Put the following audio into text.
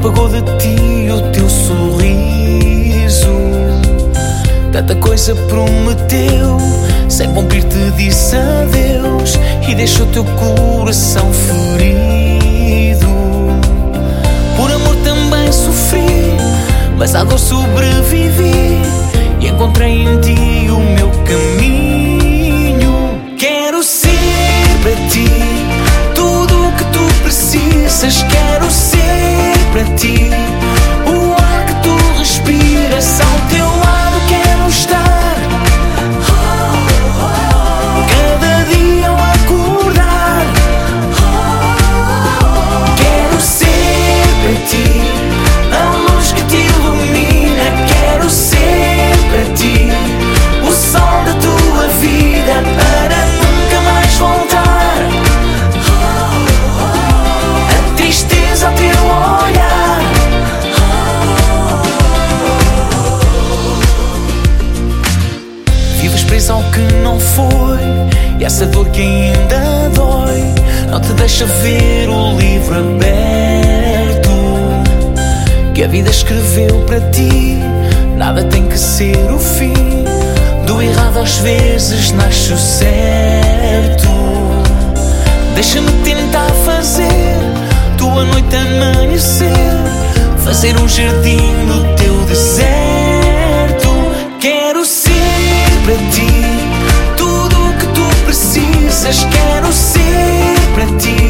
apagou de ti o teu sorriso. Tanta coisa prometeu, sem cumprir te disse adeus e deixou teu coração ferido. Por amor também sofri, mas à dor sobrevivi e encontrei em ti o meu caminho. Quero ser para ti tudo o que tu precisas. Quero ser para ti o ar que tu respiras. Ao teu lado quero estar, cada dia ao acordar. Quero ser para ti a luz que te ilumina. Quero ser para ti o sol da tua vida, para nunca mais voltar a tristeza ao teu olhar. Vives preso ao que não foi, e essa dor que ainda dói não te deixa ver o livro aberto que a vida escreveu para ti. Nada tem que ser o fim, do errado às vezes nasce o certo. Deixa-me tentar fazer tua noite amanhecer, fazer um jardim no teu deserto. Quero ser para ti tudo o que tu precisas. Quero ser para ti